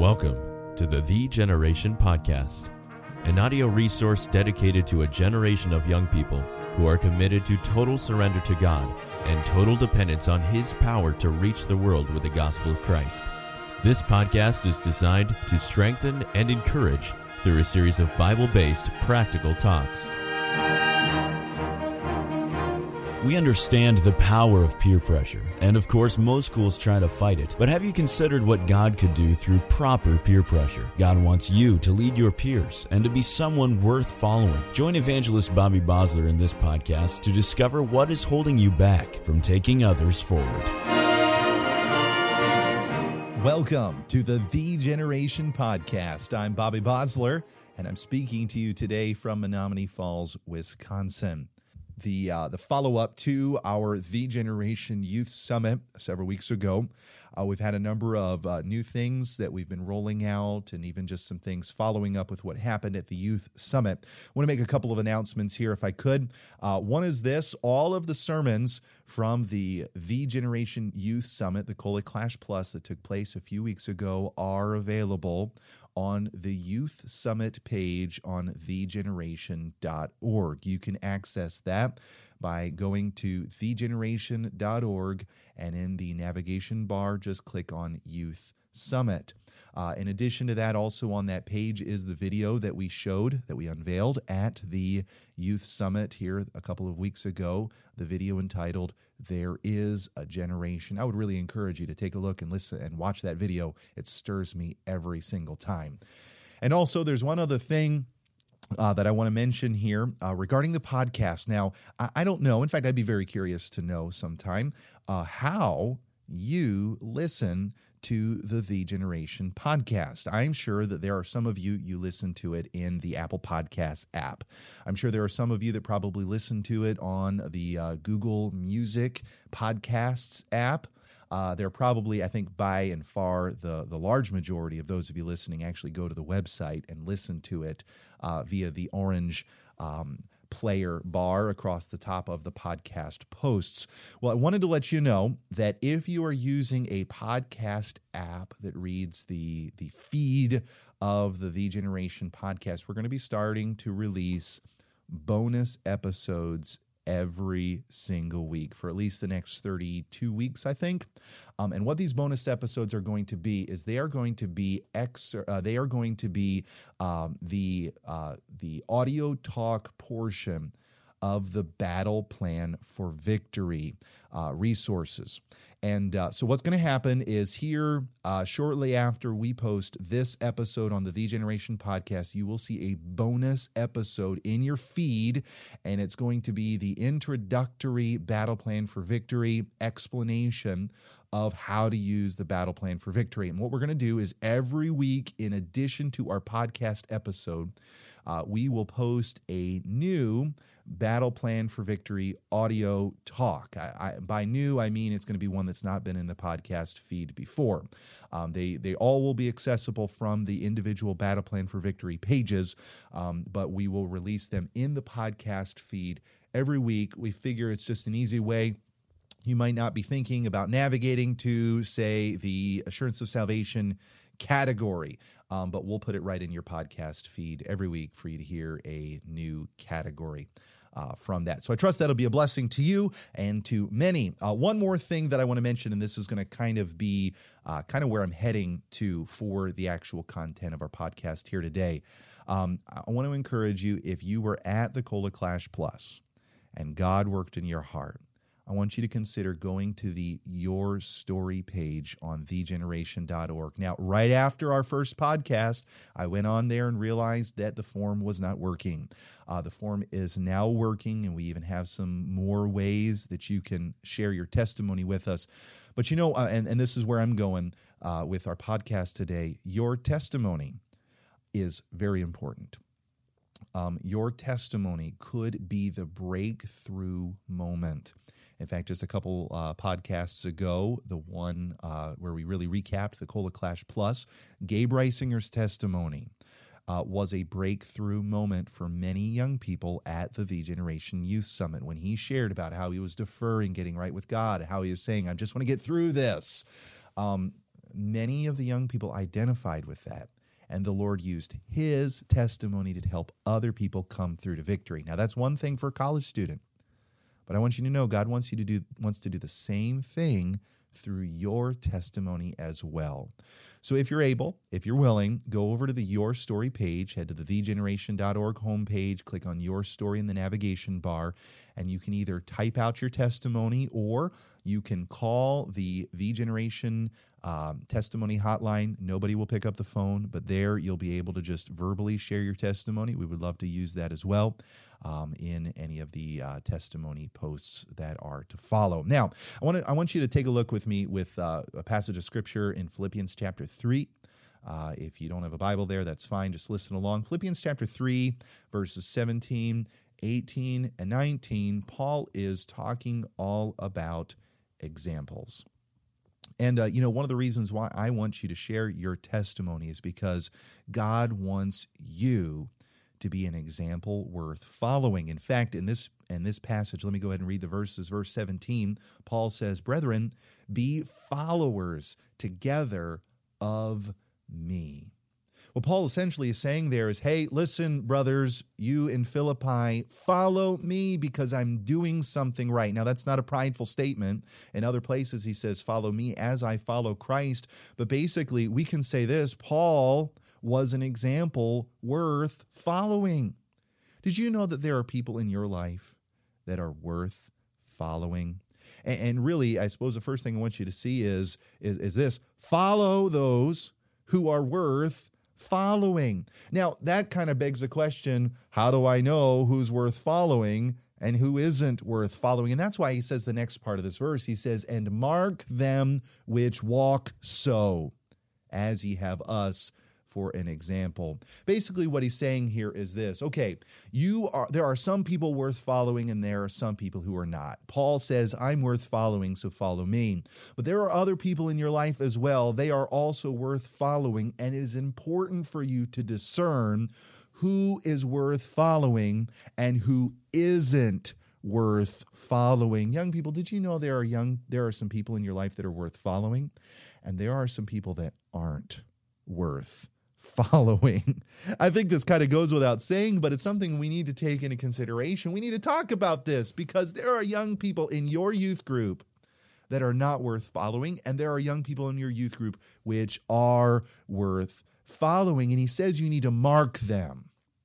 Welcome to the Generation Podcast, an audio resource dedicated to a generation of young people who are committed to total surrender to God and total dependence on His power to reach the world with the gospel of Christ. This podcast is designed to strengthen and encourage through a series of Bible-based practical talks. We understand the power of peer pressure, and of course most schools try to fight it. But have you considered what God could do through proper peer pressure? God wants you to lead your peers and to be someone worth following. Join evangelist Bobby Bosler in this podcast to discover what is holding you back from taking others forward. Welcome to the Generation Podcast. I'm Bobby Bosler, and I'm speaking to you today from Menomonee Falls, Wisconsin. The follow-up to our The Generation Youth Summit several weeks ago. We've had a number of new things that we've been rolling out, and even just some things following up with what happened at the Youth Summit. I want to make a couple of announcements here if I could. One is this: all of the sermons from the Generation Youth Summit, the Cola Clash Plus that took place a few weeks ago, are available on the Youth Summit page on thegeneration.org. You can access that by going to thegeneration.org, and in the navigation bar, just click on Youth Summit. In addition to that, also on that page is the video that we showed, that we unveiled at the Youth Summit here a couple of weeks ago, the video entitled, "There is a Generation." I would really encourage you to take a look and listen and watch that video. It stirs me every single time. And also, there's one other thing that I want to mention here regarding the podcast. Now, I don't know. In fact, I'd be very curious to know sometime how you listen to the Generation Podcast. I'm sure that there are some of you listen to it in the Apple Podcasts app. I'm sure there are some of you that probably listen to it on the Google Music Podcasts app. They're probably, I think, by and far the large majority of those of you listening actually go to the website and listen to it via the orange player bar across the top of the podcast posts. Well, I wanted to let you know that if you are using a podcast app that reads the feed of the Generation Podcast, we're going to be starting to release bonus episodes every single week for at least the next 32 weeks, I think. And what these bonus episodes are going to be is they are going to be the audio talk portion of the Battle Plan for Victory resources. And so what's going to happen is here, shortly after we post this episode on the Generation Podcast, you will see a bonus episode in your feed, and it's going to be the introductory Battle Plan for Victory explanation of how to use the Battle Plan for Victory. And what we're going to do is every week, in addition to our podcast episode, we will post a new Battle Plan for Victory audio talk. By new, I mean it's going to be one that's not been in the podcast feed before. They all will be accessible from the individual Battle Plan for Victory pages, but we will release them in the podcast feed every week. We figure it's just an easy way. You might not be thinking about navigating to, say, the Assurance of Salvation category, but we'll put it right in your podcast feed every week for you to hear a new category from that. So I trust that'll be a blessing to you and to many. One more thing that I want to mention, and this is going to kind of be where I'm heading to for the actual content of our podcast here today. I want to encourage you, if you were at the Cola Clash Plus and God worked in your heart, I want you to consider going to the Your Story page on thegeneration.org. Now, right after our first podcast, I went on there and realized that the form was not working. The form is now working, and we even have some more ways that you can share your testimony with us. But you know, and this is where I'm going with our podcast today, your testimony is very important. Your testimony could be the breakthrough moment. In fact, just a couple podcasts ago, the one where we really recapped the Cola Clash Plus, Gabe Reisinger's testimony was a breakthrough moment for many young people at the Generation Youth Summit when he shared about how he was deferring getting right with God, how he was saying, I just want to get through this. many of the young people identified with that. And the Lord used his testimony to help other people come through to victory. Now, that's one thing for a college student. But I want you to know God wants to do the same thing through your testimony as well. So if you're able, if you're willing, go over to the Your Story page, head to the thegeneration.org homepage, click on Your Story in the navigation bar, and you can either type out your testimony or you can call the Generation testimony hotline. Nobody will pick up the phone, but there you'll be able to just verbally share your testimony. We would love to use that as well in any of the testimony posts that are to follow. Now, I want you to take a look with me with a passage of Scripture in Philippians chapter 3. If you don't have a Bible there, that's fine. Just listen along. Philippians chapter 3, verses 17, 18, and 19, Paul is talking all about examples. And, one of the reasons why I want you to share your testimony is because God wants you to be an example worth following. In fact, in this passage, let me go ahead and read the verses. Verse 17, Paul says, "Brethren, be followers together of me." What Paul essentially is saying there is, hey, listen, brothers, you in Philippi, follow me because I'm doing something right. Now, that's not a prideful statement. In other places, he says, follow me as I follow Christ. But basically, we can say this, Paul was an example worth following. Did you know that there are people in your life that are worth following? And really, I suppose the first thing I want you to see is this, follow those who are worth following. Now, that kind of begs the question, how do I know who's worth following and who isn't worth following? And that's why he says the next part of this verse, he says, and mark them which walk so, as ye have us for an example. Basically, what he's saying here is this. Okay, there are some people worth following and there are some people who are not. Paul says, I'm worth following, so follow me. But there are other people in your life as well. They are also worth following, and it is important for you to discern who is worth following and who isn't worth following. Young people, did you know there are some people in your life that are worth following, and there are some people that aren't worth following? I think this kind of goes without saying, but it's something we need to take into consideration. We need to talk about this because there are young people in your youth group that are not worth following, and there are young people in your youth group which are worth following. And he says you need to mark them.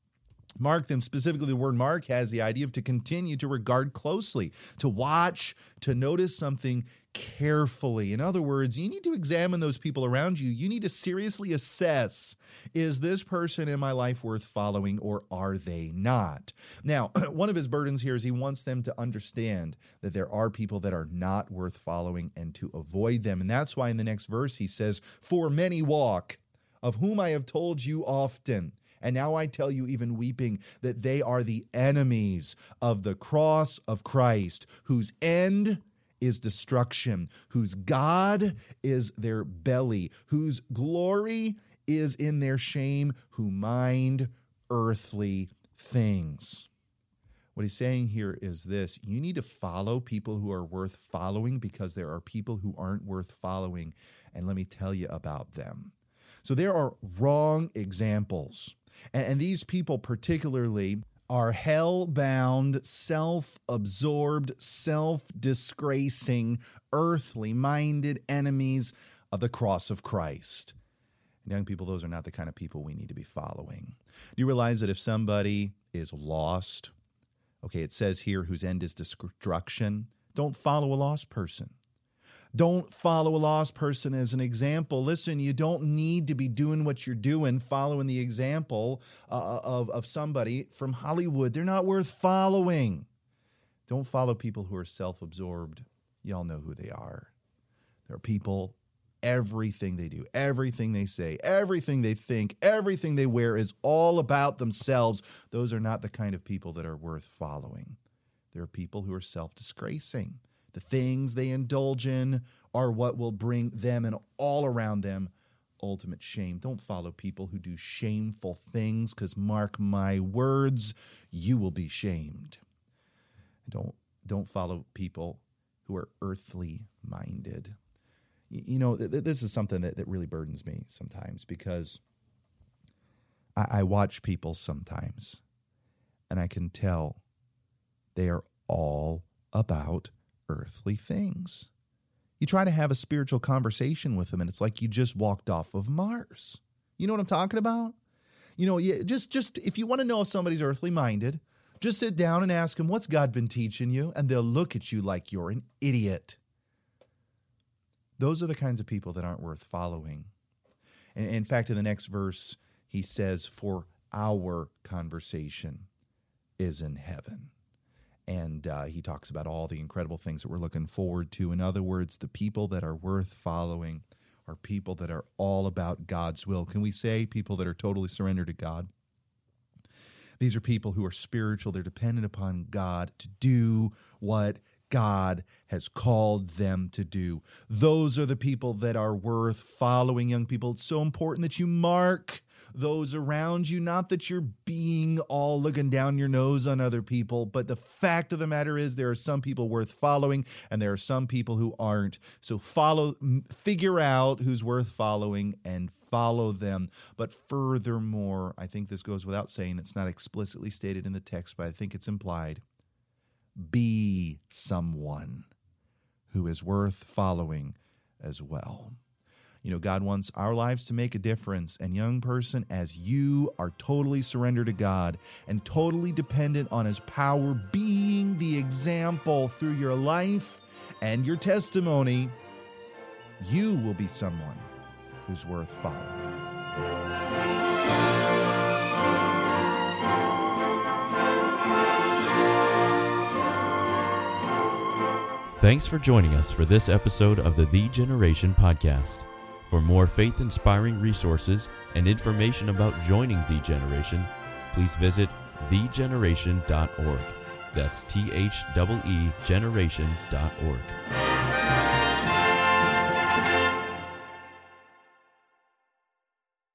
Mark them. Specifically, the word mark has the idea of to continue to regard closely, to watch, to notice something carefully. In other words, you need to examine those people around you. You need to seriously assess, is this person in my life worth following or are they not? Now, one of his burdens here is he wants them to understand that there are people that are not worth following and to avoid them. And that's why in the next verse he says, for many walk, of whom I have told you often, and now I tell you even weeping, that they are the enemies of the cross of Christ, whose end is destruction, whose God is their belly, whose glory is in their shame, who mind earthly things. What he's saying here is this: you need to follow people who are worth following because there are people who aren't worth following, and let me tell you about them. So there are wrong examples, and these people particularly are hell-bound, self-absorbed, self-disgracing, earthly-minded enemies of the cross of Christ. And young people, those are not the kind of people we need to be following. Do you realize that if somebody is lost, okay, it says here whose end is destruction, don't follow a lost person. Don't follow a lost person as an example. Listen, you don't need to be doing what you're doing, following the example of somebody from Hollywood. They're not worth following. Don't follow people who are self-absorbed. Y'all know who they are. There are people, everything they do, everything they say, everything they think, everything they wear is all about themselves. Those are not the kind of people that are worth following. There are people who are self-disgracing. The things they indulge in are what will bring them and all around them ultimate shame. Don't follow people who do shameful things, because mark my words, you will be shamed. Don't follow people who are earthly minded. This is something that really burdens me sometimes, because I watch people sometimes and I can tell they are all about earthly things. You try to have a spiritual conversation with them and it's like you just walked off of Mars. You know what I'm talking about? Just if you want to know if somebody's earthly minded, just sit down and ask them, what's God been teaching you? And they'll look at you like you're an idiot. Those are the kinds of people that aren't worth following. And in fact, in the next verse, he says, for our conversation is in heaven. And he talks about all the incredible things that we're looking forward to. In other words, the people that are worth following are people that are all about God's will. Can we say people that are totally surrendered to God? These are people who are spiritual. They're dependent upon God to do what God has called them to do. Those are the people that are worth following, young people. It's so important that you mark those around you, not that you're being all looking down your nose on other people, but the fact of the matter is there are some people worth following and there are some people who aren't. So figure out who's worth following and follow them. But furthermore, I think this goes without saying, it's not explicitly stated in the text, but I think it's implied. Be someone who is worth following as well. God wants our lives to make a difference. And young person, as you are totally surrendered to God and totally dependent on His power, being the example through your life and your testimony, you will be someone who's worth following. Thanks for joining us for this episode of the Generation Podcast. For more faith-inspiring resources and information about joining The Generation, please visit thegeneration.org. That's THEE generation.org.